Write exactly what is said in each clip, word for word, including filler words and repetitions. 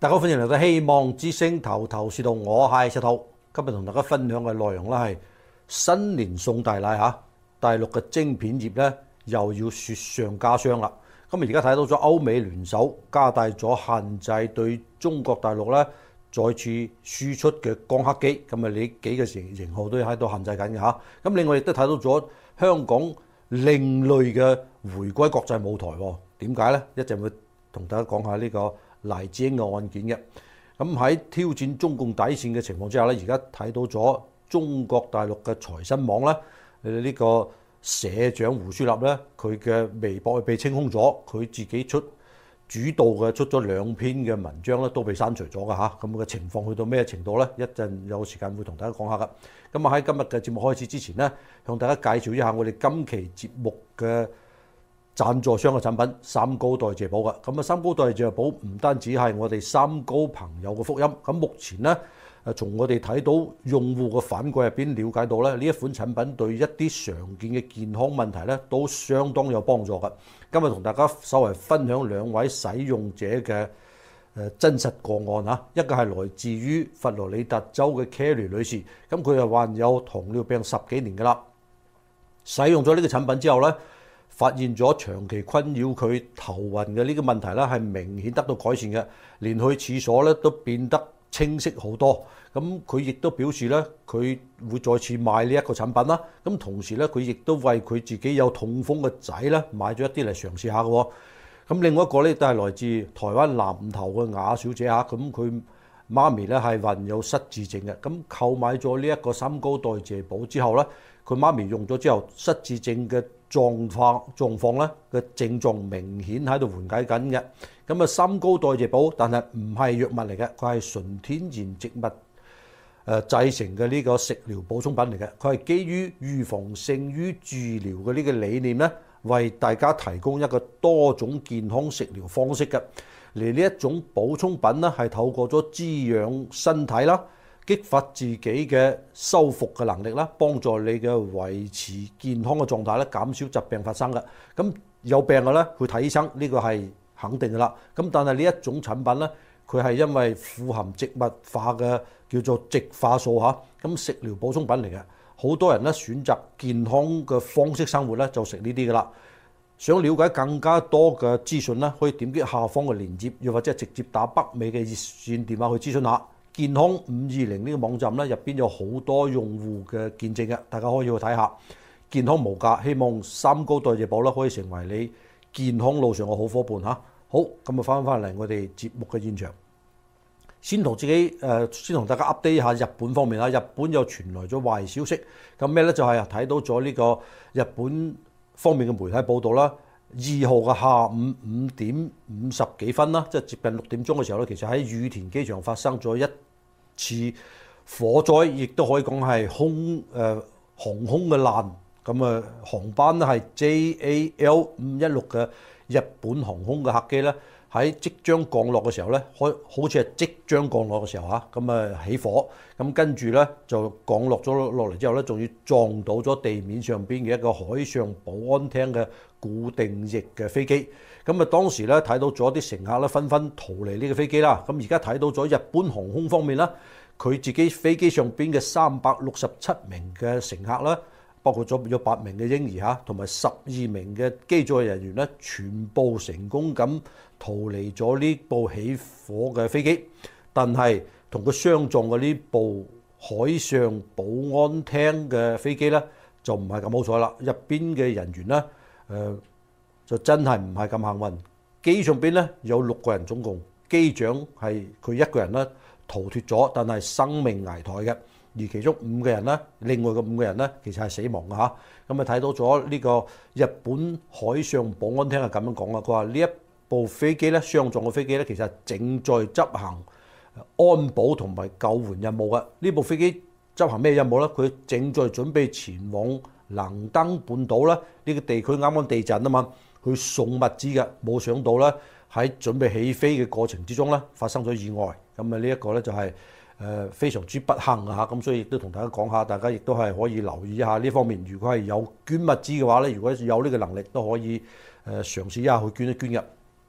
大家歡迎嚟到希望之聲頭頭是道，我係石頭。今日同大家分享嘅內容咧係新年送大禮嚇，大陸嘅晶片業咧又要雪上加霜啦。咁啊而家睇到咗歐美聯手加大咗限制對中國大陸咧再次輸出嘅光刻機，咁啊呢幾個型型號都喺度限制緊嘅嚇。咁另外亦都睇到咗香港另類嘅回歸國際舞台喎。點解咧？一陣會同大家講下呢個黎智英嘅案件嘅。咁喺挑戰中共底線嘅情況之下咧，而家睇到咗中國大陸嘅財新網咧，誒呢個社長胡舒立咧，佢嘅微博被清空咗，佢自己出主導嘅出咗兩篇嘅文章咧，都被刪除咗㗎嚇。咁嘅情況去到咩程度咧？一陣有時間會同大家講下㗎。咁啊喺今日嘅節目開始之前咧，向大家介紹一下我哋今期節目嘅贊助商嘅產品三高代謝寶嘅。咁啊三高代謝寶唔單止係我哋三高朋友嘅福音，咁目前咧誒從我哋睇到用戶嘅反饋入邊了解到咧，呢一款產品對一啲常見嘅健康問題咧都相當有幫助嘅。今日同大家稍微分享兩位使用者嘅誒真實個案嚇，一個係來自於佛羅里達州嘅 Kelly 女士，咁佢係患有糖尿病十幾年㗎啦，使用咗呢個產品之後咧，發現咗長期困擾佢頭暈嘅呢個問題咧，係明顯得到改善嘅，連去廁所咧都變得清晰好多。咁佢亦都表示咧，佢會再次買呢一個產品啦。咁同時咧，佢亦都為佢自己有痛風嘅仔咧買咗一啲嚟嘗試下嘅。咁另外一個咧都係來自台灣南投嘅雅小姐嚇，咁佢媽咪咧係患有失智症嘅。咁購買咗呢一個三高代謝寶之後咧，佢媽咪用咗之後，失智症嘅狀況狀況咧嘅症狀明顯喺度緩解緊嘅。咁啊三高代謝寶，但係唔係藥物嚟嘅，佢係純天然植物誒製成嘅呢個食療補充品嚟嘅。佢係基於預防勝於治療嘅呢個理念咧，為大家提供一個多種健康食療方式嘅。而呢一種補充品咧係透過咗滋養身體啦，激發自己嘅修復嘅能力啦，幫助你嘅維持健康嘅狀態咧，減少疾病發生嘅。咁有病嘅咧去睇醫生，呢個係肯定嘅啦。咁但係呢一種產品咧，佢係因為富含植物化嘅叫做植化素嚇，咁食療補充品嚟嘅。好多人咧選擇健康嘅方式生活咧，就食呢啲嘅啦。想了解更加多嘅資訊咧，可以點擊下方嘅鏈接，又或者直接打北美嘅熱線電話去諮詢下。健康五二零呢個網站咧，入邊有好多用戶嘅見證嘅，大家可以去睇下。健康無價，希望三高代謝寶咧可以成為你健康路上嘅好伙伴嚇。好，咁啊翻返嚟我哋節目嘅現場，先同自己誒，先同大家 update 下日本方面啦。日本又傳來咗壞消息，咁咩咧？就係睇到咗呢個日本方面嘅媒體報道啦。二號嘅下午五點五十幾分啦，即係接近六點鐘嘅時候咧，其實喺羽田機場發生咗一次火災，亦都可以講係空誒、呃、航空嘅難。咁啊，航班咧係 J A L 五一六嘅日本航空嘅客機咧，喺即將降落嘅時候咧，開好似係即將降落嘅時候嚇，咁啊起火，咁跟住咧就降落咗落嚟之後咧，仲要撞到咗地面上邊嘅一個海上保安廳嘅固定翼嘅飛機。咁啊當時咧睇到咗啲乘客咧紛紛逃離呢個飛機啦。咁而家睇到咗日本航空方面啦，佢自己飛機上邊嘅三百六十七名嘅乘客啦，包括咗有八名嘅嬰兒嚇，同埋十二名嘅機組人員咧，全部成功咁逃離咗呢部起火嘅飛機。但係同佢相撞嘅呢部海上保安廳嘅飛機咧，就唔係咁好彩啦。入邊嘅人員咧，誒、呃、就真係唔係咁幸運。機上邊咧有六個人總共，機長係佢一個人咧逃脫咗，但係生命危殆嘅。而其中五個人咧，另外嘅五個人咧，其實係死亡嘅嚇。咁啊睇到咗呢個日本海上保安廳係咁樣講啊，佢話呢一部飛機咧，相撞嘅飛機咧，其實正在執行安保同埋救援任務嘅。呢部飛機執行咩任務咧？佢正在準備前往能登半島咧，呢個地區啱啱地震啊嘛，去送物資嘅。冇想到咧喺準備起飛嘅過程之中咧，發生咗意外。咁啊呢一個咧就係、是。誒非常之不幸啊！嚇，咁所以亦都同大家講下，大家亦都係可以留意一下呢方面。如果係有捐物資嘅話咧，如果有呢個能力都可以誒嘗試一下去捐一捐嘅。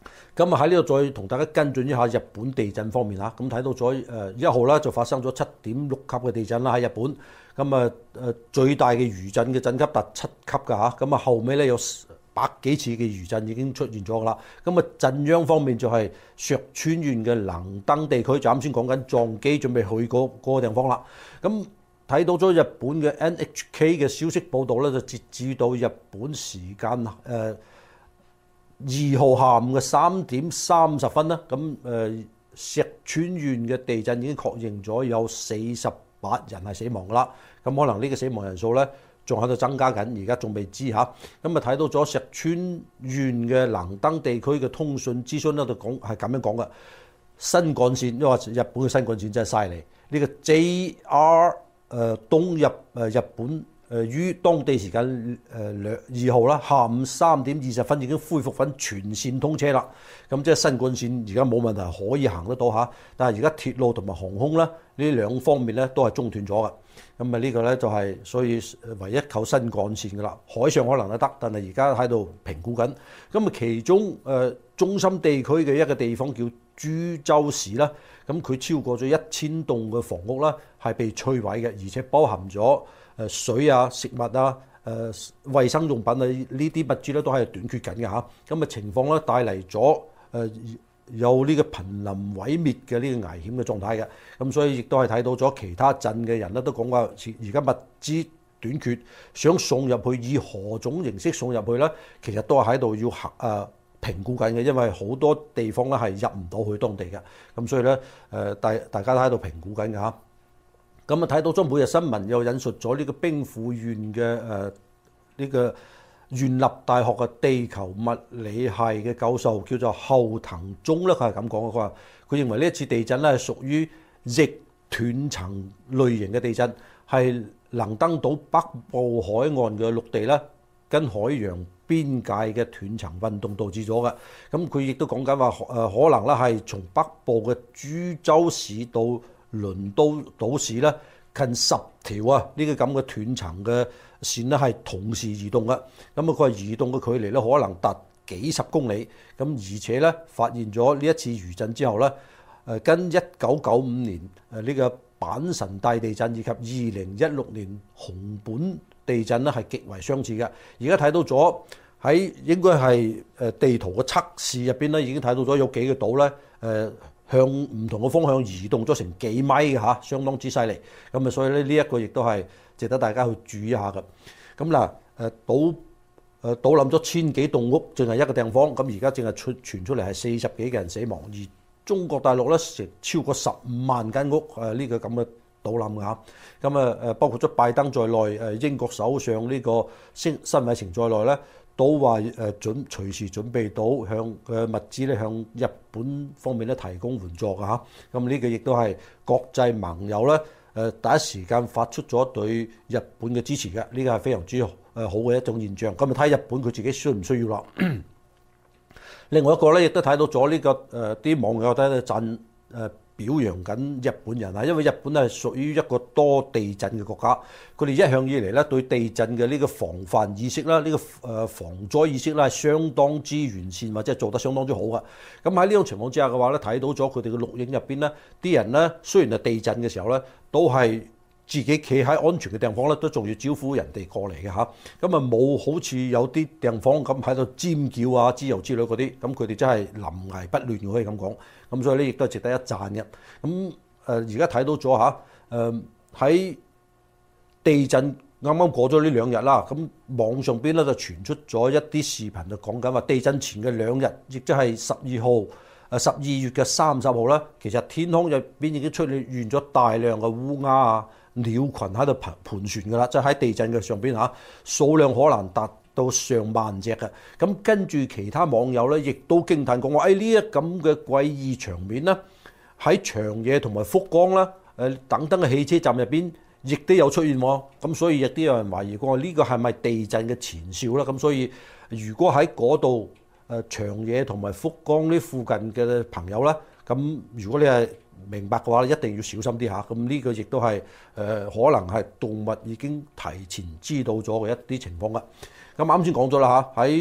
咁啊喺呢度再同大家跟進一下日本地震方面嚇，咁睇到咗誒一號啦就發生咗七點六級嘅地震啦喺日本，咁啊誒最大嘅餘震嘅震級達七級㗎嚇，咁啊後尾咧有百幾次嘅餘震已經出現咗㗎啦，咁啊震央方面就係石川縣嘅能登地區，就啱先講緊撞機準備去嗰嗰個地方啦，咁。睇到咗日本嘅 N H K 嘅消息報導咧，就截至到日本時間誒二號下午嘅三點三十分啦。咁誒、呃、石川縣嘅地震已經確認咗有四十八人係死亡㗎啦。咁可能呢個死亡人數咧仲喺度增加緊，而家仲未知嚇。咁啊睇到咗石川縣嘅能登地區嘅通訊諮詢咧，就講係咁樣講嘅。新幹線，因為日本嘅新幹線真係犀利，呢、這個 J R。誒東入誒日本誒於當地時間誒兩二號啦，下午三點二十分已經恢復返全線通車啦。咁即係新幹線而家冇問題可以行得到嚇，但係而家鐵路同埋航空咧呢兩方面咧都係中斷咗嘅。咁啊呢個咧就係所以唯一靠新幹線㗎啦，海上可能都得，但係而家喺度評估緊。咁啊其中誒中心地區嘅一個地方叫珠洲市啦，咁佢超過咗一千棟嘅房屋啦，係被摧毀嘅，而且包含咗誒水啊、食物啊、誒衛生用品啊呢啲物資咧都係短缺緊嘅嚇。咁嘅情況咧帶嚟咗誒有呢個瀕臨毀滅嘅呢個危險嘅狀態嘅。咁所以亦都係睇到咗其他鎮嘅人咧都講話，而家物資短缺，想送入去以何種形式送入去咧，其實都係喺度要行誒。評估緊嘅，因為好多地方咧係入唔到去當地嘅，咁所以咧誒大大家都喺度評估緊嘅嚇。咁啊睇到咗每日新聞又引述咗呢個兵庫縣嘅誒呢個縣立大學嘅地球物理系嘅教授叫做後藤忠咧，佢係咁講嘅，佢話佢認為呢一次地震咧係屬於逆斷層類型嘅地震，係能登島北部海岸嘅陸地咧跟海洋邊界嘅斷層運動導致咗嘅，咁佢亦都講緊話誒，可能咧係從北部嘅珠洲市到輪都島市咧，近十條啊呢個咁嘅斷層嘅線咧係同時移動嘅，咁啊佢話移動嘅距離咧可能達幾十公里，咁而且咧發現咗呢一次餘震之後咧，誒跟一九九五年誒呢個阪神大地震以及二零一六年熊本地震咧係極為相似嘅，而家睇到咗喺應該係誒地圖嘅測試入邊咧，已經睇到咗有幾個島咧誒向唔同嘅方向移動咗成幾米嘅嚇，相當之犀利。咁啊，所以咧呢一個亦都係值得大家去注意一下嘅。咁嗱誒島誒倒冧咗千幾棟屋，淨係一個地方，咁而家淨係出傳出嚟係四十幾個人死亡，而中國大陸咧成超過十五萬間屋誒呢個咁嘅倒冧嘅嚇，咁啊誒包括咗拜登在內，誒英國首相呢個辛辛偉誠在內咧，都話誒準隨時準備到向嘅物資咧向日本方面咧提供援助嘅嚇。咁呢個亦都係國際盟友咧誒第一時間發出咗對日本嘅支持嘅，呢個係非常之誒好嘅一種現象。咁啊睇日本佢自己需唔需要啦？另外一個咧亦都睇到咗呢個誒啲網友喺度讚誒。表揚緊日本人啊，因為日本係屬於一個多地震嘅國家，佢哋一向以嚟咧對地震嘅呢個防範意識啦，呢個誒防災意識咧係相當之完善，或者係做得相當之好嘅。咁喺呢種情況之下嘅話咧，睇到咗佢哋嘅錄影入邊咧，啲人咧雖然係地震嘅時候咧，都係自己企喺安全嘅地方咧，都仲要招呼人哋過嚟嘅嚇。咁啊冇好似有啲地方咁喺度尖叫啊、之類之類嗰啲，咁佢哋真係臨危不亂，可以咁講。咁所以咧亦都係值得一讚嘅。咁誒而家睇到咗嚇，誒喺地震啱啱過咗呢兩日啦，咁網上邊咧就傳出咗一啲視頻，就講緊話地震前嘅兩日，亦即係十二號誒十二月嘅三十號啦，其實天空入邊已經出現咗大量嘅烏鴉啊、鳥群喺度盤盤旋㗎啦，即係喺地震嘅上邊嚇，數量可能達到上萬隻嘅。咁跟住其他網友咧，亦都驚歎講話，誒呢一咁嘅詭異場面咧，喺長野同埋福岡啦，誒等等嘅汽車站入邊，亦都有出現喎。咁所以亦都有人懷疑過呢個係咪地震嘅前兆啦？咁所以如果喺嗰度誒長野同埋福岡呢附近嘅朋友咧，咁如果你係明白嘅話，一定要小心啲嚇。咁呢個亦都係誒可能係動物已經提前知道咗嘅一啲情況啦。咁啱先講咗啦嚇，喺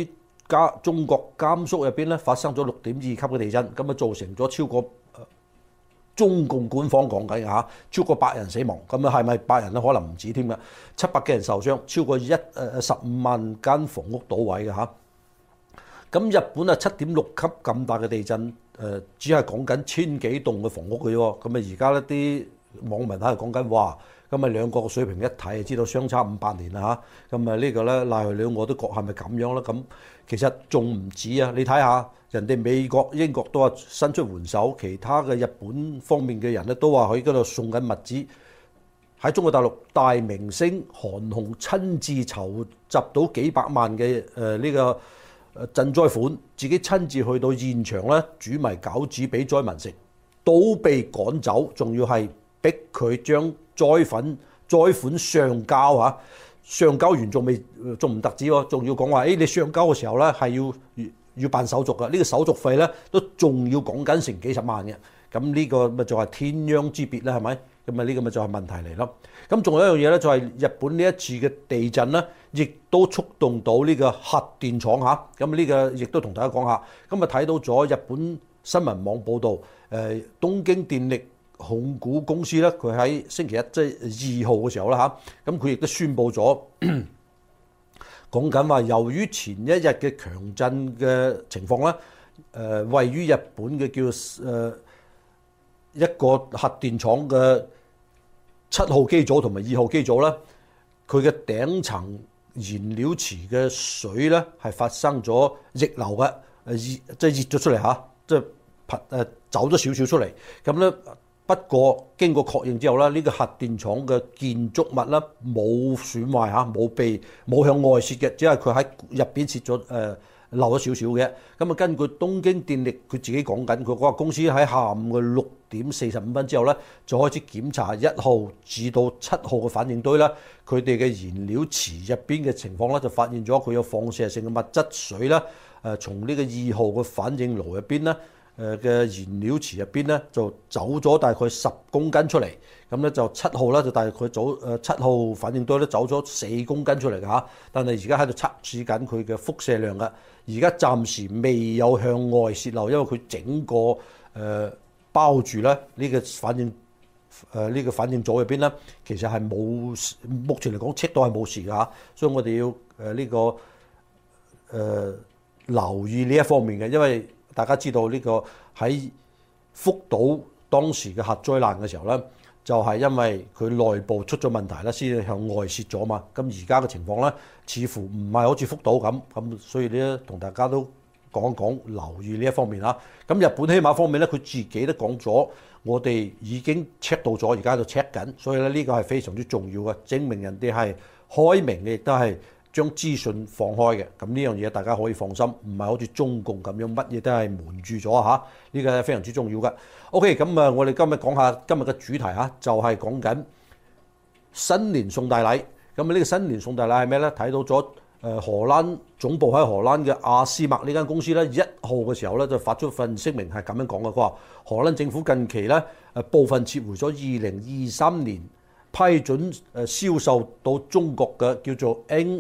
加中國甘肅入邊咧發生咗六點二級嘅地震，咁啊造成咗超過、呃、中共官方講緊嚇超過百人死亡，咁啊係咪百人咧？可能唔止添㗎，七百幾人受傷，超過一誒十五萬間房屋倒毀嘅嚇。咁日本啊七點六級咁大嘅地震，誒、呃、只係講緊千幾棟嘅房屋嘅喎，咁啊而家咧啲網民喺度講緊哇，咁啊兩個水平一睇就知道相差五百年啦嚇，咁啊呢個咧賴佢兩個都覺係咪咁樣咧？咁其實仲唔止啊！你睇下人哋美國、英國都話伸出援手，其他嘅日本方面嘅人咧都話喺嗰度送緊物資。喺中國大陸大明星韓紅親自籌集到幾百萬嘅誒呢個誒賑災款，自己親自去到現場咧煮埋餃子俾災民食，都被趕走，仲要係逼佢將災款災款上交嚇，上交完仲未仲唔特止喎，仲要講話誒你上交嘅時候咧係要要辦手續㗎，呢、這個手續費咧都仲要講緊成幾十萬嘅，咁呢個咪就係天壤之別啦，係咪？咁啊呢個咪就係問題嚟咯。咁仲有一樣嘢咧，就係日本呢一次嘅地震咧，亦都觸動到呢個核電廠嚇。咁呢個亦都同大家講下。咁啊睇到咗日本新聞網報導，誒東京電力控股公司咧，佢喺星期一即係二號嘅時候啦嚇，咁佢亦都宣布咗，講緊話由於前一日嘅強震嘅情況咧，誒位於日本嘅叫誒一個核電廠嘅七號機組同埋二號機組咧，佢嘅頂層燃料池嘅水咧係發生咗逆流嘅，誒熱即係熱咗出嚟嚇，即係噴誒走咗少少出嚟。咁咧不過經過確認之後咧，呢個核電廠嘅建築物咧冇損壞嚇，冇被冇向外泄嘅，只係佢喺入邊泄咗誒漏咗少少嘅。咁啊，根據東京電力佢自己講緊，佢嗰個公司喺下午嘅六點四十五分之後咧，就開始檢查一號至到七號嘅反應堆啦。佢哋嘅燃料池入邊嘅情況咧，就發現咗佢有放射性嘅物質水啦。誒，從呢個二號嘅反應爐入邊咧，誒嘅燃料池入邊咧就走咗大概十公斤出嚟。咁咧就七號咧就大概走誒七號反應堆咧走咗四公斤出嚟嘅嚇。但係而家喺度測試緊佢嘅輻射量嘅，而家暫時未有向外泄漏，因為佢整個誒。呃包住咧呢個反應誒呢個反應組入邊咧，其實係冇目前嚟講 check 到係冇事㗎嚇，所以我哋要誒呢個誒留意呢一方面嘅，因為大家知道呢個喺福島當時嘅核災難嘅時候咧，就係因為佢內部出咗問題咧，先至向外泄咗嘛。咁而家嘅情況咧，似乎唔係好似福島咁，咁所以咧同大家都講一講，留意呢一方面啦。咁日本起碼方面咧，佢自己都講咗，我哋已經 check 到咗，而家喺度 check 緊，所以咧呢個係非常之重要嘅，證明人哋係開明嘅，亦都係將資訊放開嘅。咁呢樣嘢大家可以放心，唔係好似中共咁樣乜嘢都係瞞住咗嚇。呢個係非常之重要嘅。OK，咁啊，我哋今日講下今日嘅主題嚇，就係講緊新年送大禮。咁啊，呢個新年送大禮係咩咧？睇到咗。誒荷蘭總部喺荷蘭嘅阿斯麥呢間公司咧，一號嘅時候咧就發出份聲明係咁樣講嘅，佢話荷蘭政府近期咧誒部分撤回咗二零二三年批准誒銷售到中國嘅叫做 N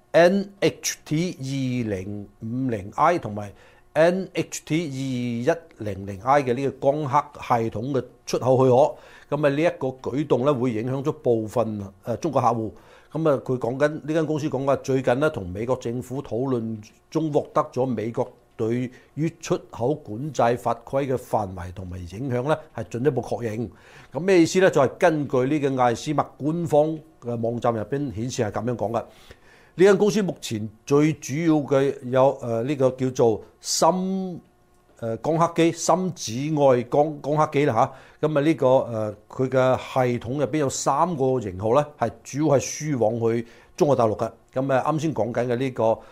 H T 二零五零 I 同埋 N H T 二一零零 I 嘅呢個光刻系統嘅出口許可。咁啊呢一個舉動咧會影響咗部分誒中國客戶。咁啊，佢講緊呢間公司講話，最近咧同美國政府討論中獲得咗美國對於出口管制法規嘅範圍同埋影響咧，係進一步確認。咁咩意思咧？就係根據呢個艾斯麥官方嘅網站入邊顯示係咁樣講嘅。呢間公司目前最主要嘅有誒呢個叫做深誒光刻機、深紫外光光刻機啦嚇。咁啊呢個誒佢嘅系統入邊有三個型號咧，係主要係輸往去中國大陸嘅。咁啊啱先講緊嘅呢個誒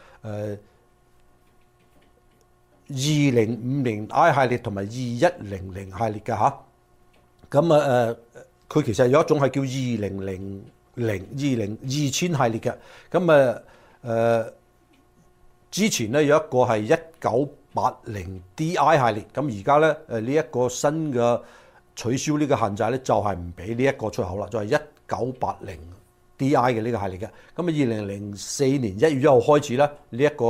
二零五零 I 系列同埋二一零零系列嘅嚇。咁啊誒佢其實有一種係叫二零零零二零二千系列嘅。咁啊誒之前咧有一個係一九八零 D I 系列，咁而家咧誒呢一個新嘅取消呢個限制咧，就係唔俾呢一個出口啦，就係一九八零 D I 嘅呢個系列嘅。咁啊，二零零四年一月一號開始咧，呢一個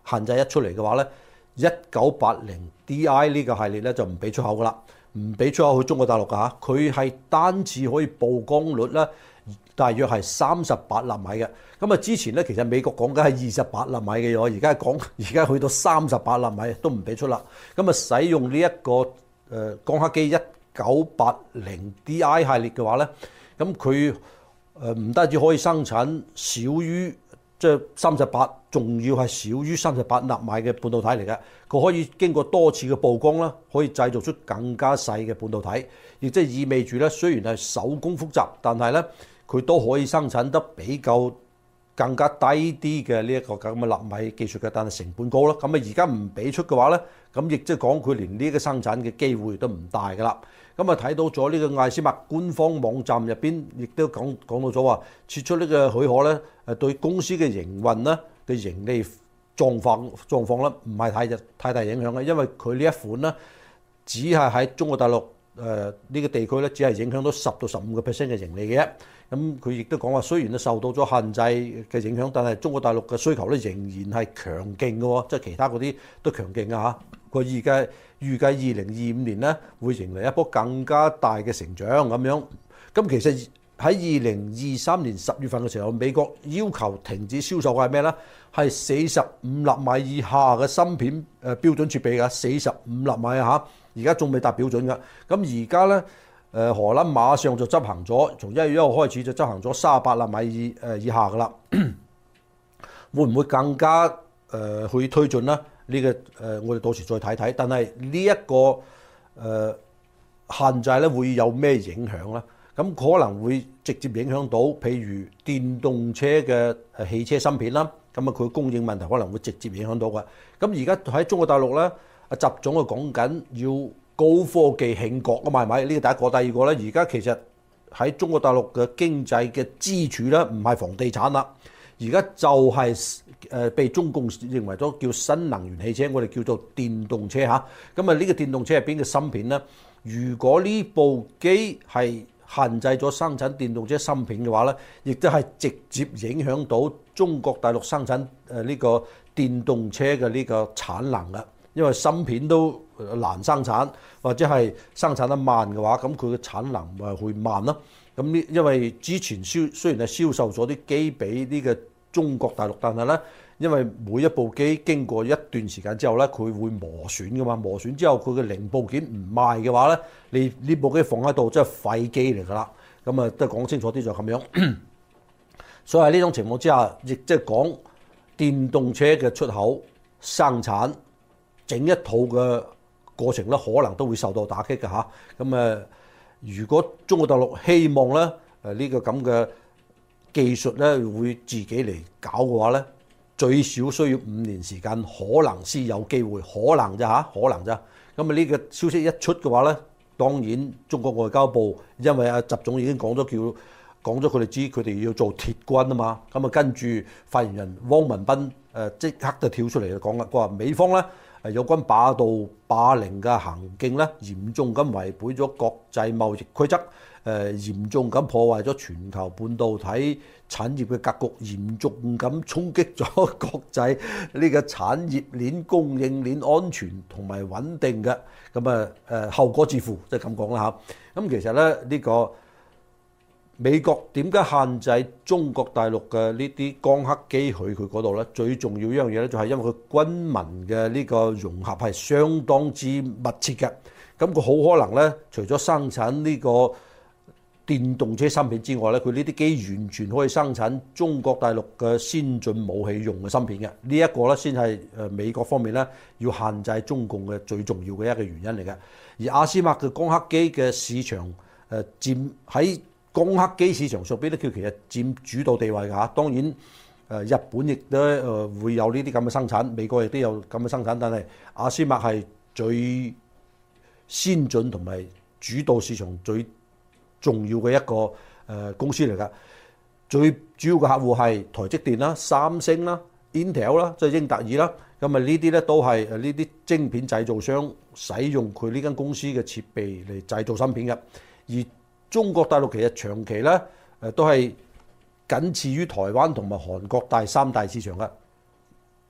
限制一出嚟嘅話咧，一九八零 D I 呢個系列咧就唔俾出口噶啦，唔俾出口去中國大陸噶嚇。佢係單次可以曝光率咧，大約係三十八納米嘅。咁啊，之前咧其實美國講緊係二十八納米嘅，而家講而家去到三十八納米都唔俾出啦。咁啊，使用呢一個誒光刻機一九八零 D I 系列嘅話咧，咁佢誒唔單止可以生產少於即係三十八，仲要係少於三十八納米嘅半導體嚟嘅。佢可以經過多次嘅曝光啦，可以製造出更加細嘅半導體，亦即係意味住咧，雖然係手工複雜，但係咧佢都可以生產得比較更加低啲嘅呢一個咁嘅納米技術嘅，但係成本高啦。咁啊，而家唔俾出嘅話咧，咁亦即係講佢連呢個生產嘅機會都唔大㗎啦。咁啊，睇到咗呢個艾斯麥官方網站入邊，亦都講講到咗話，撤出呢個許可咧，誒對公司嘅營運咧嘅盈利狀況狀況咧，唔係太太大影響嘅，因為佢呢一款咧，只係喺中國大陸誒呢個地區咧，只係影響到十到十五個 percent 嘅盈利嘅啫。咁佢亦都講話，雖然咧受到咗限制嘅影響，但係中國大陸嘅需求咧仍然係強勁嘅喎，即係其他嗰啲都強勁嘅嚇。佢預計預計二零二五年咧會迎嚟一波更加大嘅成長咁樣。咁其實喺二零二三年十月份嘅時候，美國要求停止銷售嘅係咩咧？係四十五納米以下嘅芯片誒標準設備嘅，四十五納米啊嚇，而家仲未達標準㗎。咁而家咧。誒荷蘭馬上就執行咗，從一月一號開始就執行咗三十八納米以誒以下噶啦，會唔會更加誒、呃、去推進咧？呢、這個誒、呃、我哋到時再睇睇。但係呢一個誒、呃、限制咧會有咩影響咧？咁可能會直接影響到，譬如電動車嘅誒汽車芯片啦，咁啊佢供應問題可能會直接影響到嘅。咁而家喺中國大陸咧，阿習總啊講緊要高科技興國啊嘛，係咪？呢個第一個，第二個咧，而家其實喺中國大陸嘅經濟嘅支柱咧，唔係房地產啦，而家就係誒被中共認為咗叫新能源汽車，我哋叫做電動車嚇。咁啊，呢個電動車入邊嘅芯片咧，如果呢部機係限制咗生產電動車芯片嘅話咧，亦都係直接影響到中國大陸生產誒呢個電動車嘅呢個產能啦。因為芯片都難生產，或者係生產得慢嘅話，咁佢嘅產能咪會慢咯。咁呢，因為之前銷雖然係銷售咗啲機俾呢個中國大陸，但係咧，因為每一部機經過一段時間之後咧，佢會磨損噶嘛，磨損之後佢嘅零部件唔賣嘅話咧，你呢部機放喺度即係廢機嚟㗎啦。咁啊，都係講清楚啲就咁樣。所以喺呢種情況之下，亦即係講電動車嘅出口生產。整一套嘅過程咧，可能都會受到打擊嘅嚇。咁誒，如果中國大陸希望咧誒呢個咁嘅技術咧會自己嚟搞嘅話咧，最少需要五年時間，可能先有機會，可能咋嚇，可能咋。咁啊呢個消息一出嘅話咧，當然中國外交部因為阿習總已經講咗叫講咗佢哋知，佢哋要做鐵軍啊嘛。咁啊跟住發言人汪文斌誒即刻就跳出嚟就講啦，佢話美方咧。有關霸道霸凌嘅行徑咧，嚴重咁違背咗國際貿易規則，誒、呃、嚴重咁破壞咗全球半導體產業嘅格局，嚴重咁衝擊咗國際呢個產業鏈、供應鏈安全同埋穩定嘅，咁啊誒後果自負，即係咁講啦嚇。咁其實咧呢、呢個美國點解限制中國大陸嘅呢啲光刻機去佢嗰度咧？最重要一樣嘢咧，就係因為佢軍民嘅呢個融合係相當之密切嘅。咁佢好可能咧，除咗生產呢個電動車芯片之外咧，佢呢啲機完全可以生產中國大陸嘅先進武器用嘅芯片嘅。呢一個咧先係誒美國方面咧要限制中共嘅最重要嘅一個原因嚟嘅。而阿斯麥嘅光刻機嘅市場誒佔喺光刻機市場上邊咧，佢其實佔主導地位㗎嚇。當然，誒日本亦都誒會有呢啲咁嘅生產，美國亦都有咁嘅生產，但係阿斯麥係最先進同埋主導市場最重要嘅一個誒公司嚟㗎。最主要嘅客戶係台積電啦、三星啦、Intel 啦，即係英特爾啦。咁啊呢啲咧都係誒呢啲晶片製造商使用佢呢間公司嘅設備嚟製造芯片嘅，而中國大陸其實長期咧誒都係僅次於台灣同埋韓國第三大市場嘅。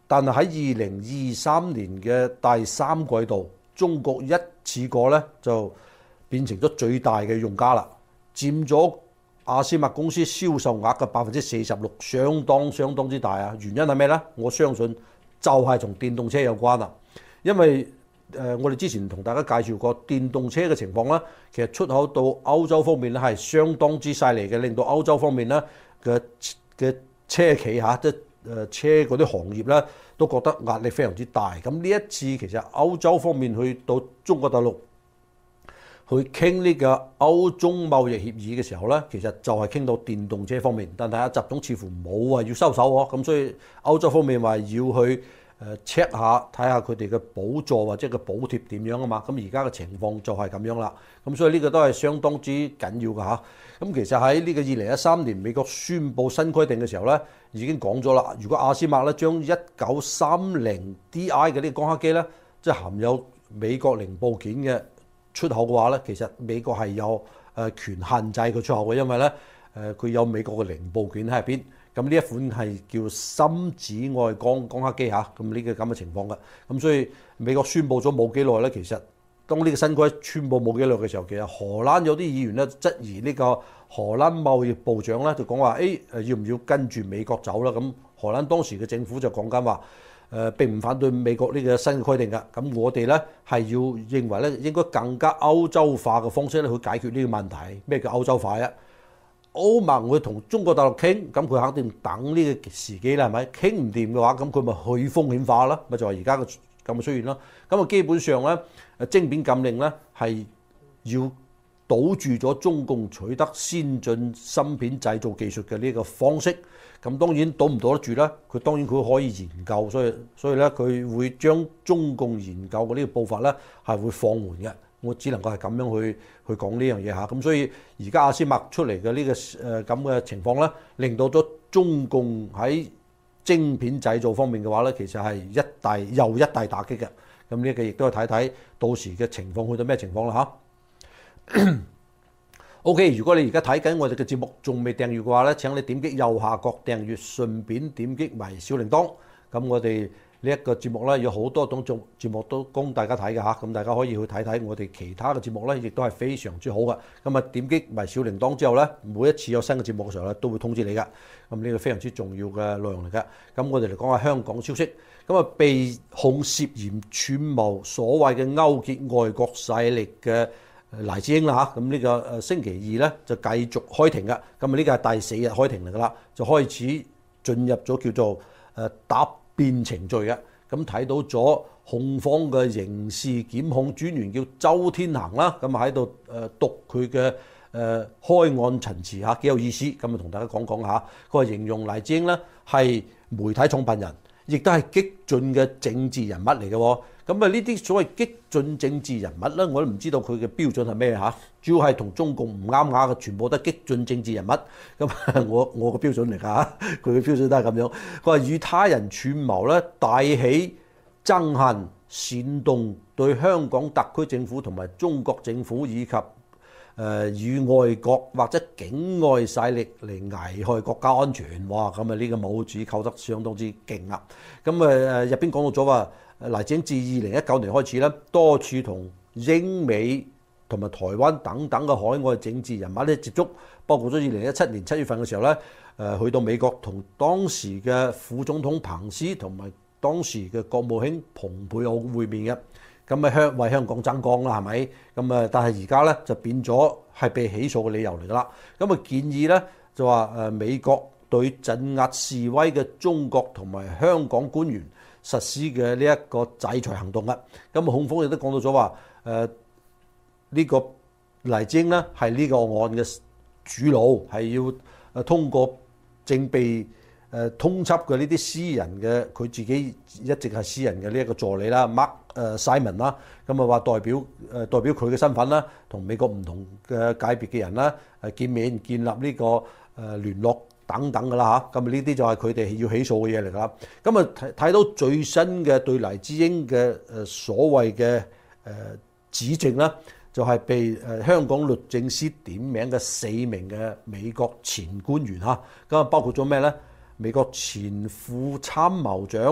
但係喺二零二三年嘅第三季度，中國一次過咧就變成咗最大嘅用家啦，佔咗阿斯麥公司銷售額嘅百分之四十六，相當相當之大啊！原因係咩呢？我相信就係同電動車有關啦，因為誒、呃、我哋之前同大家介紹過電動車嘅情況啦，其實出口到歐洲方面咧係相當之犀利嘅，令到歐洲方面咧嘅嘅車企嚇即係誒車嗰啲行業咧都覺得壓力非常之大。咁呢一次其實歐洲方面去到中國大陸去傾呢個歐中貿易協議嘅時候咧，其實就係傾到電動車方面，但係阿習總似乎冇話要收手喎，咁所以歐洲方面話要去誒 check 下睇下佢哋嘅補助或者個補貼點樣啊嘛，咁而家嘅情況就係咁樣啦，咁所以呢個都係相當之緊要㗎嚇。咁其實喺呢個二零一三年美國宣布新規定嘅時候咧，已經講咗啦，如果阿斯麥咧將一九三零 D I 嘅呢個光刻機咧，即係含有美國零部件嘅出口嘅話咧，其實美國係有誒權限制佢出口嘅，因為咧誒佢有美國嘅零部件喺入邊。咁呢一款係叫深紫外光光刻機嚇，咁呢個咁嘅情況嘅。咁所以美國宣布咗冇幾耐咧，其實當呢個新規宣布冇幾耐嘅時候，其實荷蘭有啲議員咧質疑呢個荷蘭貿易部長咧就講話誒誒要唔要跟住美國走啦？咁荷蘭當時嘅政府就講緊話。誒、呃、並唔反對美國呢個新嘅規定㗎，咁我哋咧係要認為咧應該更加歐洲化嘅方式咧去解決呢個問題。咩叫歐洲化啊？歐盟會同中國大陸傾，咁佢肯定等呢個時機啦，係咪？傾唔掂嘅話，咁佢咪去風險化啦，咪就係而家嘅咁嘅出現咯。咁啊基本上咧，誒晶片禁令咧係要堵住咗中共取得先進芯片製造技術嘅呢個方式。咁當然堵唔堵得住咧？佢當然佢可以研究，所以所以咧佢會將中共研究嘅呢個步伐咧係會放緩嘅。我只能夠係咁樣去去講呢樣嘢嚇。咁所以而家阿斯麥出嚟嘅呢個誒咁嘅情況咧，令到咗中共喺晶片製造方面嘅話咧，其實係一大又一大打擊嘅。咁呢個亦都係睇睇到時嘅情況去到咩情況啦嚇。O.K. 如果你而家睇緊我哋嘅節目仲未訂閱嘅話咧，請你點擊右下角訂閱，順便點擊埋小鈴鐺。咁我哋呢一個節目咧有好多種做節目都供大家睇嘅嚇，咁大家可以去睇睇我哋其他嘅節目咧，亦都係非常之好嘅。咁啊點擊埋小鈴鐺之後咧，每一次有新嘅節目嘅時候咧，都會通知你嘅。咁呢個非常之重要嘅內容嚟嘅。咁我哋嚟講下香港消息。咁啊被控涉嫌串謀所謂嘅勾結外國勢力嘅黎智英啦嚇，咁呢個誒星期二咧就繼續開庭嘅，咁啊呢個係第四日開庭嚟噶啦，就開始進入咗叫做誒答辯程序嘅，咁睇到咗控方嘅刑事檢控專員叫周天行啦，咁啊喺度誒讀佢嘅誒開案陳詞嚇，幾有意思，咁啊同大家講講下，佢話形容黎智英咧係媒體創辦人，亦都係激進嘅政治人物嚟嘅喎。咁啊呢啲所謂激進政治人物咧，我都唔知道佢嘅標準係咩嚇，主要係同中共唔啱啱嘅，全部都係激進政治人物。咁我我個標準嚟㗎嚇，佢嘅標準都係咁樣。佢話與他人串謀咧，帶起憎恨、煽動對香港特區政府同埋中國政府以及誒、呃、與外國或者境外勢力嚟危害國家安全。哇！咁啊呢個帽子扣得相當之勁啊！咁啊誒入邊講到咗話。黎智英自二零一九年開始咧，多處同英美同埋台灣等等嘅海外政治人物咧接觸，包括咗二零一七年七月份嘅時候咧，誒去到美國同當時嘅副總統彭斯同埋當時嘅國務卿蓬佩奧會面嘅，咁啊香為香港爭光啦，係咪？咁啊，但係而家咧就變咗係被起訴嘅理由嚟㗎啦。咁啊建議咧就話誒美國對鎮壓示威嘅中國同埋香港官員實施嘅呢一個制裁行動啦，咁啊控方亦都講到咗話，誒呢個黎智英咧係呢個案嘅主腦，係要誒通過正被誒通緝嘅呢啲私人嘅佢自己一直係私人嘅呢一個助理啦 ，Mark 誒 Simon 啦，咁啊話代表誒代表佢嘅身份啦，同美國唔同嘅界別嘅人啦誒見面建立呢個誒聯絡。等等㗎啦嚇，咁啊呢啲就係佢哋要起訴嘅嘢嚟㗎啦。咁啊睇睇到最新嘅對黎智英嘅誒所謂嘅誒指證啦，就係被誒香港律政司點名嘅四名嘅美國前官員嚇，咁啊包括咗咩咧？美國前副參謀長基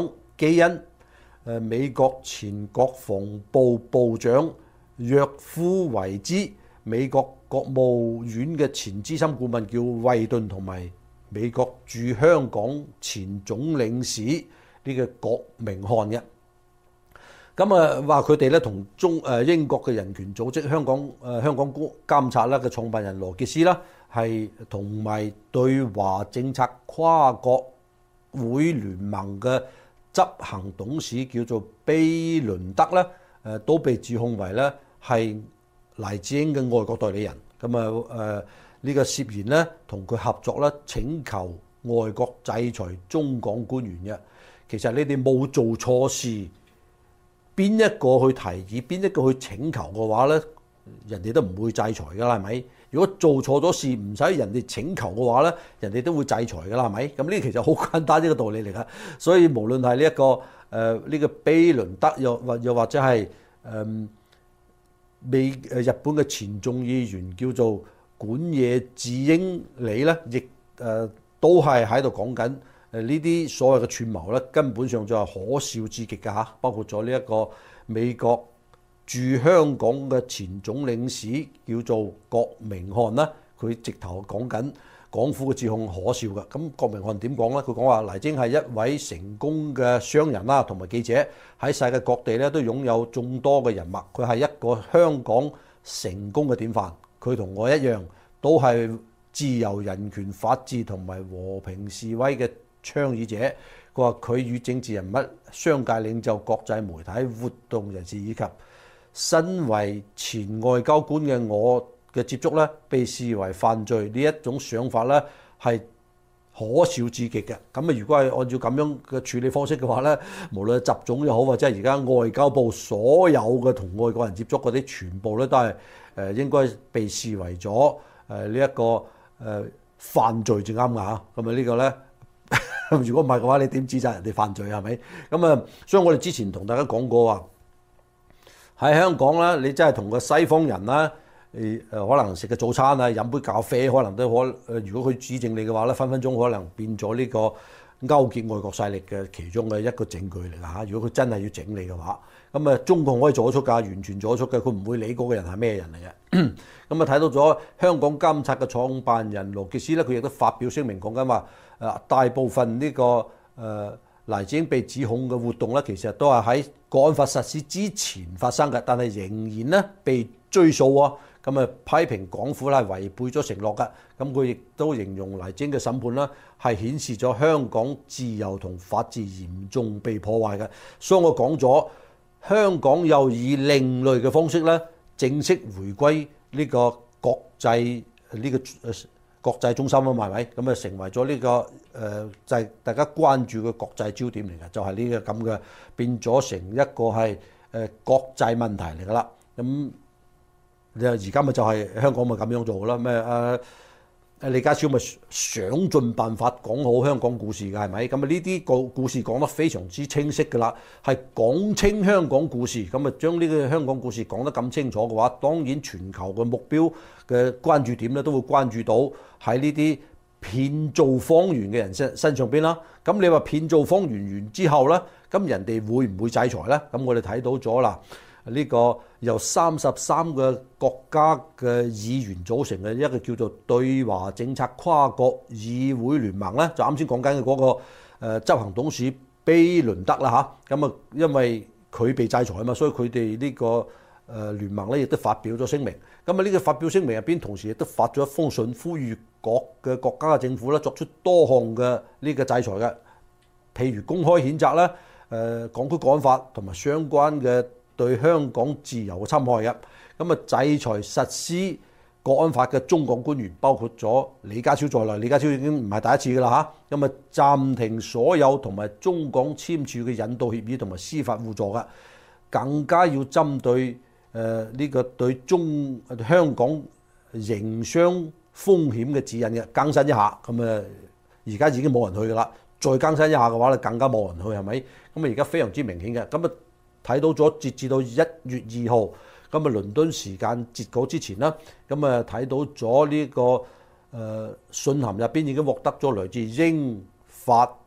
基恩、誒美國前國防部部長約夫維茲、美國國務院嘅前資深顧問叫惠頓，同埋美國駐香港前總領事呢個郭明漢嘅。咁啊話佢哋咧同中誒英國嘅人權組織香港誒香港監察啦嘅創辦人羅傑斯啦，係同埋對華政策跨國會聯盟嘅執行董事叫做貝倫德咧，誒都被指控為咧係黎智英嘅外國代理人。咁啊誒呢個涉嫌咧同佢合作咧，請求外國制裁中港官員嘅。其實你哋冇做錯事，邊一個去提議，邊一個去請求嘅話咧，人哋都唔會制裁㗎啦，係咪？如果做錯咗事唔使人哋請求嘅話咧，人哋都會制裁㗎啦，係咪？咁呢其實好簡單呢個道理嚟㗎。所以無論係呢一個誒呢、呃這個貝倫德，又或又或者係誒、呃、美誒日本嘅前眾議員叫做管野智英里咧，亦誒、呃、都係喺度講緊。誒呢啲所謂嘅串謀咧，根本上就係可笑至極㗎嚇，包括咗呢一個美國駐香港嘅前總領事叫做郭明漢啦，佢直頭講緊港府嘅指控可笑嘅。咁郭明漢點講咧？佢講話黎智英係一位成功嘅商人啦，同埋記者喺世界各地咧都擁有眾多嘅人脈，佢係一個香港成功嘅典範。佢同我一樣，都係自由、人權、法治同埋和平示威嘅倡議者。佢話佢與政治人物、商界領袖、國際媒體活動人士以及身為前外交官嘅我嘅接觸咧，被視為犯罪。呢一種想法咧係可笑至極嘅。咁啊，如果係按照咁樣嘅處理方式嘅話咧，無論係習總又好，或者係而家外交部所有嘅同外國人接觸嗰啲，全部咧都係誒應該被視為咗誒呢一個誒犯罪至啱㗎嚇。咁啊呢個咧。如果唔係嘅話，你點指責人哋犯罪係咪？咁啊，所以我哋之前同大家講過話，喺香港咧，你真係同個西方人啦，誒誒，可能食個早餐啊，飲杯咖啡，可能都可誒。如果佢指證你嘅話咧，分分鐘可能變咗呢個勾結外國勢力嘅其中嘅一個證據嚟㗎嚇。如果佢真係要整你嘅話，咁啊，中共可以做得出㗎，完全做得出嘅，佢唔會理嗰個人係咩人嚟嘅。咁啊，睇到咗香港監察嘅創辦人羅傑斯咧，佢亦都發表聲明講緊話。誒大部分呢、這個誒、呃、黎智英被指控嘅活動咧，其實都係喺國安法實施之前發生嘅，但係仍然咧被追訴喎。咁啊，批評港府咧係違背咗承諾嘅。咁佢亦都形容黎智英嘅審判啦係顯示咗香港自由同法治嚴重被破壞嘅。所以我講咗，香港又以另類嘅方式咧正式回歸呢個國際呢、這個誒。國際中心啊嘛，係咪？咁啊成為咗呢、這個誒、呃，就係、是、大家關注嘅國際焦點嚟嘅，就係、是、呢個咁嘅變咗成一個係誒、呃、國際問題嚟㗎啦。咁你而家咪就係香港咪咁樣做啦？咩誒誒李家超咪想盡辦法講好香港故事㗎，係咪？咁啊呢啲個故事講得非常之清晰㗎啦，係講清香港故事。咁啊將呢個香港故事講得咁清楚嘅話，當然全球嘅目標嘅關注點咧都會關注到喺呢啲騙造謊言嘅人身身上邊啦。咁你話騙造謊言完之後咧，咁人哋會唔會制裁咧？咁我哋睇到咗啦，呢個由三十三個國家嘅議員組成嘅一個叫做對華政策跨國議會聯盟咧，就啱先講緊嘅嗰個誒執行董事貝倫德啦嚇。咁啊，因為佢被制裁啊嘛，所以佢哋呢個誒聯盟咧亦都發表咗聲明。咁啊，呢個發表聲明入邊，同時亦都發咗一封信，呼籲各嘅國家嘅政府咧作出多項嘅呢個制裁嘅，譬如公開譴責咧誒港區國安法同埋相關嘅對香港自由嘅侵害嘅。咁啊，制裁實施國安法嘅中港官員，包括咗李家超在內。李家超已經唔係第一次㗎啦嚇。咁啊，暫停所有同埋中港簽署嘅引渡協議同埋司法互助嘅，更加要針對。誒呢、這個對中香港營商風險嘅指引嘅更新一下，咁誒而家已經冇人去㗎啦，再更新一下嘅話咧，更加冇人去係咪？咁啊而家非常之明顯嘅，咁啊睇到咗截至到一月二號，咁啊倫敦時間截稿之前啦，咁啊睇到咗呢、這個誒、呃、信函入邊已經獲得咗來自英法德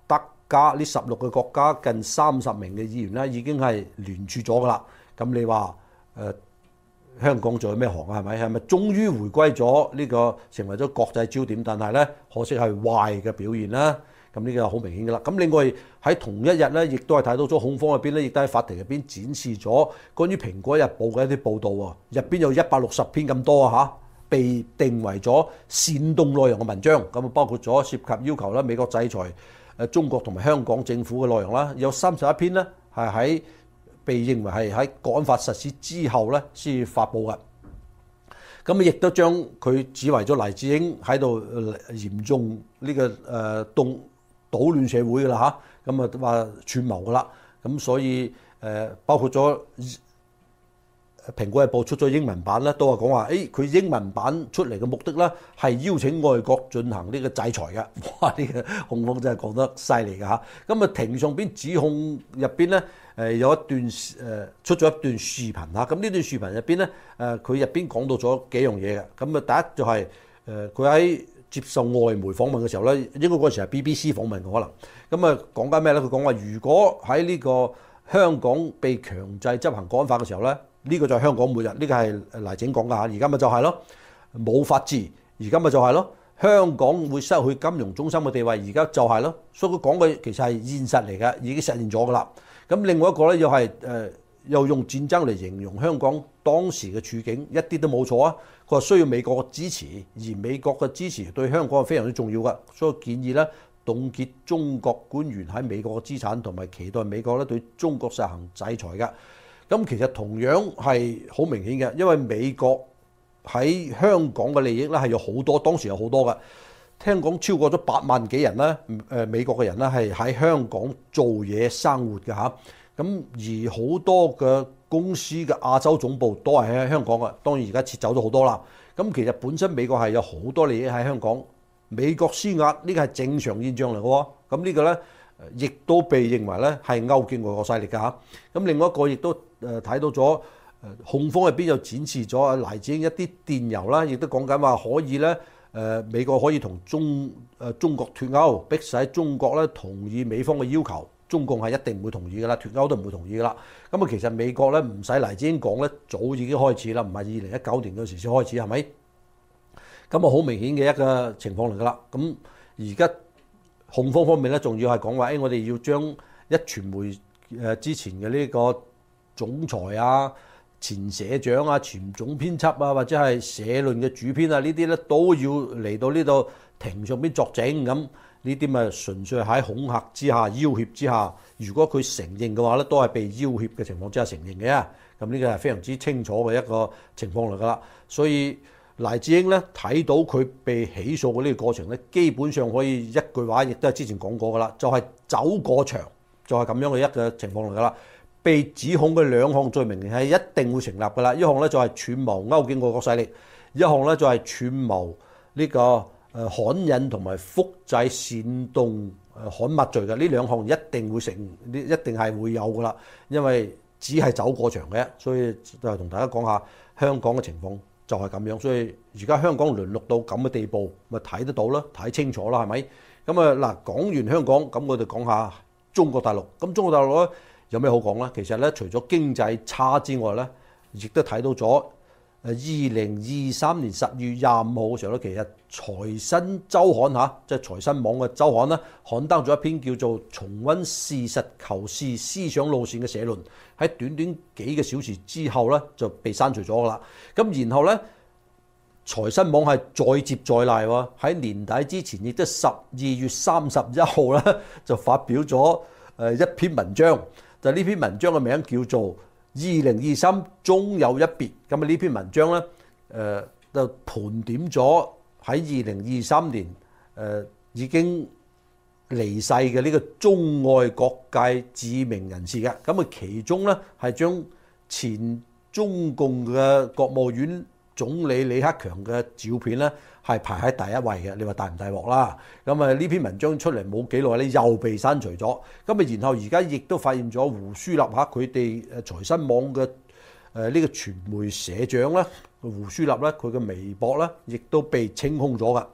家，呢十六個國家近三十名嘅議員咧已經係聯署咗噶啦。咁你話誒、呃、香港仲有咩行啊？係咪係咪終於回歸咗呢個成為咗國際焦點？但係咧可惜係壞嘅表現啦。咁呢個好明顯噶啦。咁另外喺同一日咧，亦都係睇到咗控方入邊咧，亦都喺法庭入邊展示咗關於《蘋果日報》嘅一啲報導喎。入邊有一百六十篇咁多啊嚇，被定為咗煽動內容嘅文章。咁啊包括咗涉及要求啦美國制裁誒中國同埋香港政府嘅內容啦，有三十一篇咧係喺被認為係喺國安法實施之後咧先發布嘅。咁啊亦都將佢指為咗黎智英喺度嚴重呢個誒動搗亂社會㗎啦嚇，咁啊話串謀㗎啦，咁所以誒包括咗《蘋果日報》出咗英文版咧，都係講話，誒佢英文版出嚟嘅目的咧係邀請外國進行呢個制裁嘅。哇！呢個控方真係講得犀利㗎嚇。咁啊庭上邊指控入邊咧誒有一段誒出咗一段視頻嚇，咁呢段視頻入邊咧誒佢入邊講到咗幾樣嘢嘅。咁啊第一就係誒佢喺接受外媒訪問嘅時候咧，應該嗰時係 B B C 訪問嘅可能。咁啊講緊咩咧？佢講話如果喺呢個香港被強制執行國安法嘅時候咧，呢個就係香港末日。呢個係黎智英講㗎嚇。而家咪就係咯，冇法治。而家咪就係咯，香港會失去金融中心嘅地位。而家就係咯，所以佢講嘅其實係現實嚟嘅，已經實現咗㗎啦。咁另外一個咧又係誒又用戰爭嚟形容香港當時嘅處境，一啲都冇錯啊！佢話需要美國嘅支持，而美國嘅支持對香港係非常之重要嘅，所以建議咧凍結中國官員喺美國嘅資產，同埋期待美國咧對中國實行制裁嘅。咁其實同樣係好明顯嘅，因為美國喺香港嘅利益咧係有好多，當時有好多嘅。聽講超過咗八萬幾人咧，誒美國嘅人咧係喺香港做嘢生活嘅嚇。咁而好多嘅公司嘅亞洲總部都係喺香港嘅，當然而家撤走咗好多啦。咁其實本身美國係有好多利益喺香港，美國施壓呢個係正常現象嚟嘅喎。咁呢個咧亦都被認為咧係勾結外國勢力嘅嚇。咁另外一個亦都誒睇到咗誒控方入邊有展示咗黎智英一啲電郵啦，亦都講緊話可以咧誒美國可以同中誒中國脫鈎，迫使中國咧同意美方嘅要求。中共係一定唔會同意㗎啦，脫鈎都唔會同意㗎啦。咁啊，其實美國咧唔使黎智英講咧，早已經開始啦，唔係二零一九年嗰時先開始，係咪？咁啊，好明顯嘅一個情況嚟㗎啦。咁而家控方方面咧，仲要係講話，誒，我哋要將一傳媒誒之前嘅呢個總裁啊、前社長啊、前總編輯啊，或者係社論嘅主編啊，呢啲咧都要嚟到呢度庭上邊作證咁。呢啲咪純粹喺恐嚇之下、要挾之下，如果佢承認嘅話咧，都係被要挾嘅情況之下承認嘅。咁呢個係非常之清楚嘅一個情況嚟㗎啦。所以黎智英咧睇到佢被起訴嘅呢個過程咧，基本上可以一句話，亦都係之前講過㗎啦，就係、是、走過場，就係、是、咁樣嘅一個情況嚟㗎啦。被指控嘅兩項罪名係一定會成立㗎啦。一項咧就係串謀勾結外國勢力，一項咧就係串謀呢、這個。誒刊印同埋複製煽動誒刊物罪嘅呢兩項一定會成，呢一定係會有㗎啦。因為只係走過場嘅，所以就係同大家講下香港嘅情況就係咁樣。所以而家香港淪落到咁嘅地步，咪睇得到啦，睇清楚啦，係咪？咁啊嗱，講完香港，咁我哋講下中國大陸。咁中國大陸咧有咩好講咧？其實咧，除咗經濟差之外咧，亦都睇到咗。誒二零二三年十二月廿五號嘅時候咧，其實財新周刊嚇，即係財新網嘅周刊啦，刊登咗一篇叫做《重溫事實求是思想路線》嘅社論，喺短短幾個小時之後咧就被刪除咗㗎啦。咁然後咧，財新網係再接再厲喎，喺年底之前亦都十二月三十一號咧就發表咗誒一篇文章，就呢篇文章嘅名叫做二零二三終有一別。咁啊呢篇文章咧，誒、呃、就盤點咗喺二零二三年誒、呃、已經離世嘅呢個中外各界知名人士嘅。咁啊其中咧係將前中共嘅國務院總理李克強嘅照片咧係排喺第一位嘅。你話大唔大鑊啦？咁啊呢篇文章出嚟冇幾耐咧，又被刪除咗。咁啊然後而家亦都發現咗胡舒立嚇佢哋誒財新網嘅誒呢個傳媒社長咧，胡舒立咧佢嘅微博咧亦都被清空咗㗎。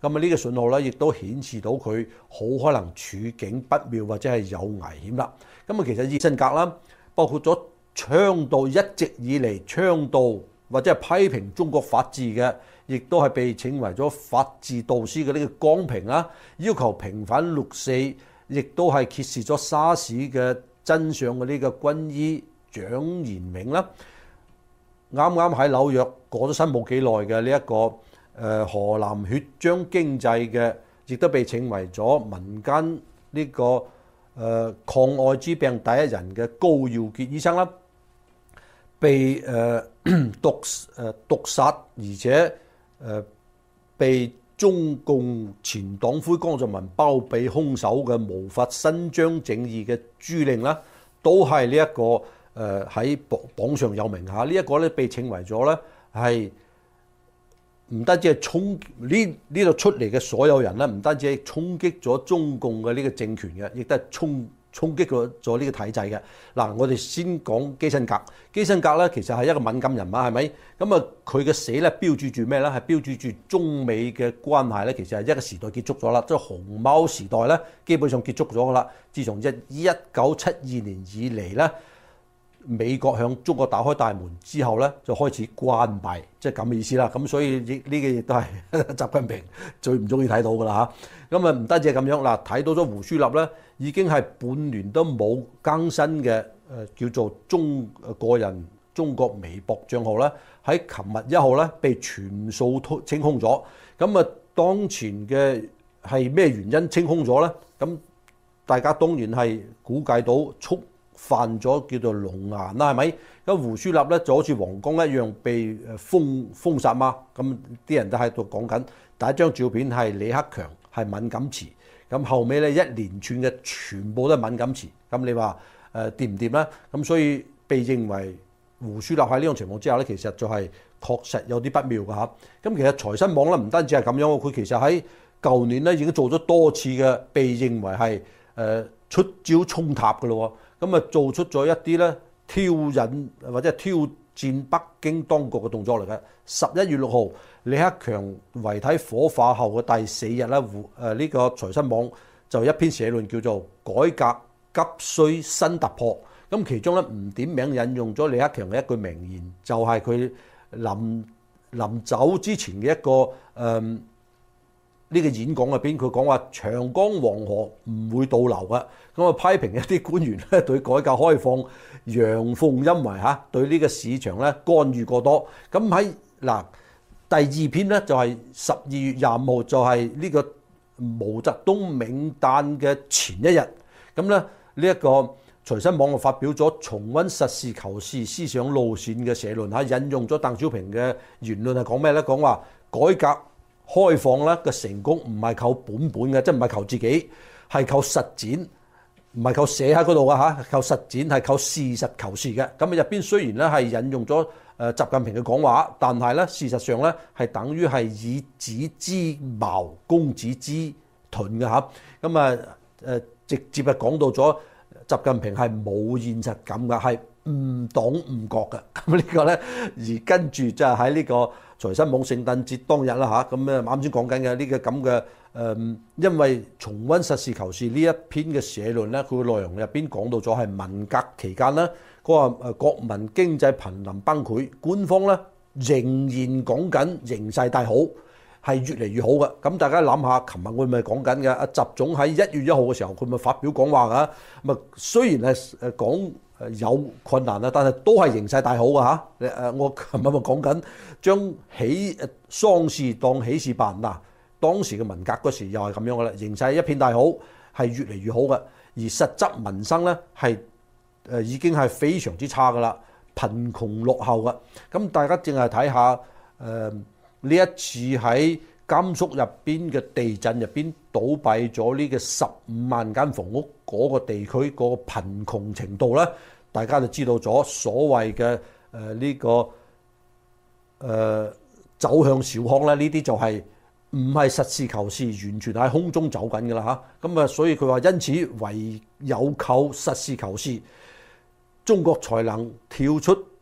咁啊呢個信號咧，亦都顯示到佢好可能處境不妙或者係有危險啦。咁啊，其實基辛格啦，包括咗倡導一直以嚟倡導或者係批評中國法治嘅，亦都係被稱為咗法治導師嘅呢個江平啦，要求平反六四，亦都係揭示咗沙士嘅真相嘅呢個軍醫蔣延銘啦。啱啱喺紐約過咗身冇幾耐嘅呢一個誒河南血漿經濟嘅，亦都被稱為咗民間呢個誒抗愛滋病第一人嘅高耀潔醫生啦，被誒毒誒毒殺，而且誒被中共前黨魁江澤民包庇兇手嘅無法伸張正義嘅朱令啦，都係呢一個。誒喺榜榜上有名嚇，呢一個咧被稱為咗咧係唔單止係衝呢呢度出嚟嘅所有人咧，唔單止係衝擊咗中共嘅呢個政權嘅，亦都係衝衝擊咗咗呢個體制嘅。嗱，我哋先講基辛格。基辛格咧其實係一個敏感人物，係咪？咁啊，佢嘅死咧標誌住咩咧？係標誌住中美嘅關係咧，其實係一個時代結束咗啦，即係熊貓時代咧基本上結束咗噶啦。自從一一九七二年以嚟咧。美國向中國打開大門之後咧，就開始關閉，即係咁嘅意思啦。咁所以呢個亦都係習近平最唔中意睇到㗎啦嚇。咁啊唔單止係咁樣嗱，睇到咗胡舒立咧，已經係半年都冇更新嘅誒叫做中個人中國微博帳號咧，喺琴日一號咧被全數清空咗。咁啊，當前嘅係咩原因清空咗咧？咁大家當然係估計到觸犯咗叫做龍顏啦，係咪？咁胡舒立咧就好似黃江一樣被誒封封殺嘛。咁啲人都喺度講緊第一張照片係李克強係敏感詞，咁後尾咧一連串嘅全部都係敏感詞。咁你話誒掂唔掂咧？咁所以被認為胡舒立喺呢種情況之下咧，其實就係確實有啲不妙㗎嚇。咁其實財新網咧唔單止係咁樣，佢其實喺舊年咧已經做咗多次嘅被認為係誒出招衝塔㗎咯。咁啊，做出咗一啲咧挑釁或者係挑戰北京當局嘅動作嚟嘅。十一月六號，李克強遺體火化後嘅第四日咧，胡誒呢個財新網就一篇社論叫做《改革急需新突破》。咁其中咧唔點名引用咗李克強嘅一句名言，就係佢臨臨走之前嘅一個誒。嗯呢個演講入邊，佢講話長江黃河唔會倒流嘅，咁啊批評一啲官員咧對改革開放陽奉陰違嚇，對呢個市場咧干預過多。咁喺嗱第二篇咧就係十二月廿五號，就係呢個毛澤東冥誕嘅前一日。咁咧呢一個財新網就發表咗重溫實事求是思想路線嘅社論嚇，引用咗鄧小平嘅言論係講咩咧？講話改革開放咧嘅成功唔係靠本本嘅，即係唔係靠自己，係靠實踐，唔係靠寫喺嗰度嘅嚇，靠實踐係靠事實求是嘅。咁啊入邊雖然咧係引用咗誒習近平嘅講話，但係咧事實上咧係等於係以子之矛攻子之盾嘅嚇。咁啊誒直接係講到咗習近平係冇現實感嘅，係唔懂唔覺嘅。咁呢個咧而跟住就係喺呢個財新網聖誕節當日啦嚇，咁咧啱先講緊嘅呢個咁嘅誒，因為重溫實事求是呢一篇嘅社論咧，佢嘅內容入邊講到咗係文革期間咧，嗰個誒國民經濟瀕臨崩潰，官方咧仍然講緊形勢大好，係越嚟越好嘅。咁大家諗下，琴日我咪講緊嘅，阿習總喺一月一號嘅時候，佢咪發表講話㗎，咁啊雖然係誒講誒有困難啦，但係都係形勢大好嘅嚇。誒我琴日咪講緊將喜誒喪事當喜事辦嗱，當時嘅文革嗰時又係咁樣嘅啦，形勢一片大好，係越嚟越好嘅，而實質民生咧係誒已經係非常之差嘅啦，貧窮落後嘅。咁大家淨係睇下誒呢一次喺甘肅入邊嘅地震入邊倒閉咗呢個十五萬間房屋嗰個地區嗰個貧窮程度咧，大家就知道咗所謂嘅誒呢個誒、呃、走向小康咧，呢啲就係唔係實事求是，完全喺空中走緊㗎啦嚇。咁啊，所以佢話因此唯有靠實事求是，中國才能跳出絕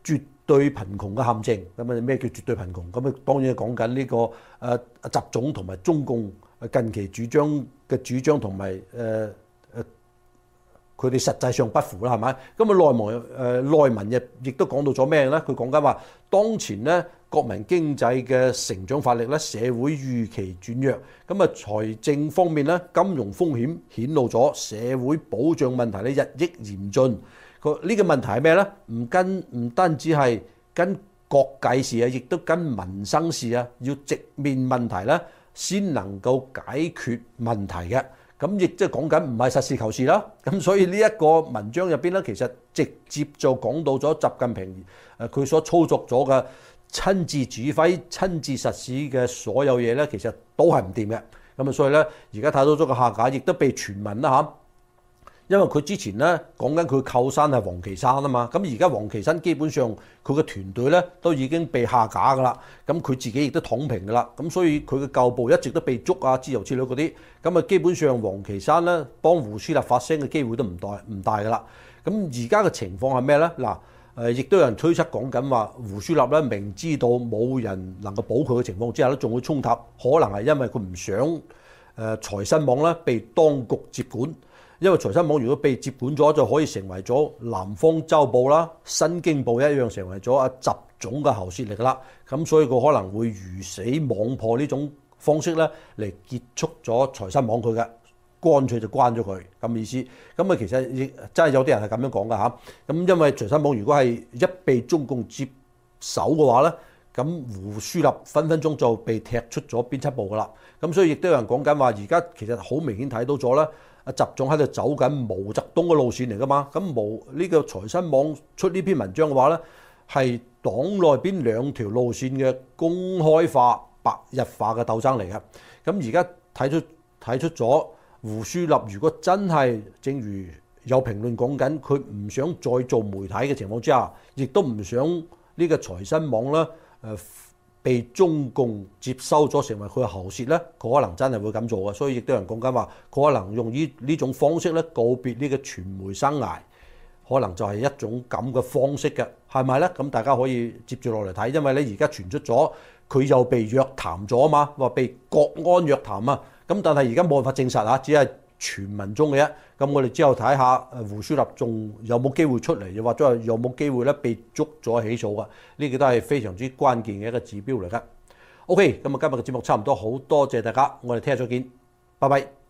對貧窮嘅陷阱。咁啊咩叫絕對貧窮？咁啊當然係講緊呢個誒習總同埋中共近期主張嘅主張同埋誒誒佢哋實際上不符啦，係咪？咁啊內文誒內文亦亦都講到咗咩咧？佢講緊話當前咧國民經濟嘅成長發力咧，社會預期轉弱。咁啊財政方面咧，金融風險顯露咗，社會保障問題咧日益嚴峻。個呢個問題係咩咧？唔跟唔單止係跟國計事啊，亦都跟民生事啊，要直面問題咧，先能夠解決問題嘅。咁亦即係講緊唔係實事求是啦。咁所以呢一個文章入邊咧，其實直接就講到咗習近平誒佢所操作咗嘅親自指揮、親自實施嘅所有嘢咧，其實都係唔掂嘅。咁啊，所以咧而家睇到咗個下架，亦都被傳聞啦嚇。因為佢之前咧講緊佢靠山係王岐山啊嘛，咁而家王岐山基本上佢嘅團隊咧都已經被下架噶啦，咁佢自己亦都躺平噶啦，咁所以佢嘅舊部一直都被捉啊、之類之類嗰啲，咁啊基本上王岐山咧幫胡舒立發聲嘅機會都唔大唔大噶啦。咁而家嘅情況係咩咧？嗱，誒亦都有人推測講緊話胡舒立咧明知道冇人能夠保佢嘅情況之下咧，仲會衝塔，可能係因為佢唔想誒財新網咧被當局接管。因為財新網如果被接管咗，就可以成為咗南方周報啦、新京報一樣成為咗阿習總嘅喉舌嚟㗎啦。咁所以佢可能會魚死網破呢種方式咧嚟結束咗財新網佢嘅，乾脆就關咗佢咁意思。咁啊其實亦真係有啲人係咁樣講㗎嚇。咁因為財新網如果係一被中共接手嘅話咧，咁胡舒立分分鐘就被踢出咗編輯部㗎啦。咁所以亦都有人講緊話，而家其實好明顯睇到咗咧。阿習總喺度走緊毛澤東嘅路線嚟㗎嘛，咁毛呢個財新網出呢篇文章嘅話咧，係黨內邊兩條路線嘅公開化、白日化嘅鬥爭嚟嘅。咁而家睇出睇出咗胡舒立，如果真係正如有評論講緊，佢唔想再做媒體嘅情況之下，亦都唔想呢個財新網咧誒。呃被中共接收咗成為佢嘅喉舌咧，佢可能真係會咁做嘅，所以亦都有人講緊話，佢可能用呢呢種方式咧告別呢個傳媒生涯，可能就係一種咁嘅方式嘅，係咪咧？咁大家可以接住落嚟睇，因為咧而家傳出咗佢又被約談咗啊嘛，話被國安約談啊，咁但係而家冇辦法證實啊，只係傳聞中嘅啫。咁我哋之後睇下誒胡舒立仲有冇機會出嚟，又或者係有冇機會咧被捉咗起訴啊？呢個都係非常之關鍵嘅一個指標嚟㗎。OK，咁啊今日嘅節目差唔多，好多謝大家，我哋聽日再見，拜拜。